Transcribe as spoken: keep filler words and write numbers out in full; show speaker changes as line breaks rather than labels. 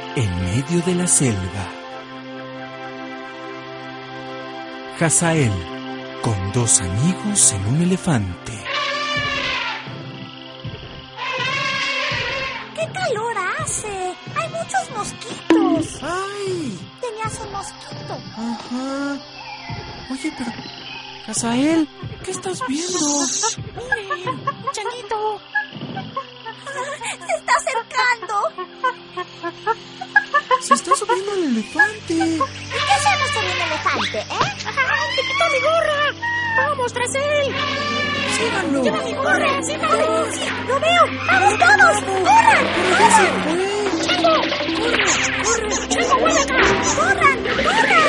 en medio de la selva. Hazael, con dos amigos en un elefante.
¡Qué calor hace! ¡Hay muchos mosquitos!
¡Ay!
Tenías un mosquito.
Ajá. Oye, pero... Hazael, ¿qué estás viendo?
¡Miren! ¡Changuito! ¡Se está acercando!
Se está subiendo el elefante.
¿Y qué hacemos con un elefante, eh?
¡Ay, te quitó mi gorra! ¡Vamos tras él!
¡Síganlo!
¡Lleva mi gorra! ¡Síganlo!
¡Sí! ¡Lo veo! ¡Vamos todos! ¡Corran!
¡Pero ya se
¡Corran!
fue!
¡Chango! ¡Corre! ¡Corre! ¡Chango, vuelve acá!
¡Corran! ¡Corran!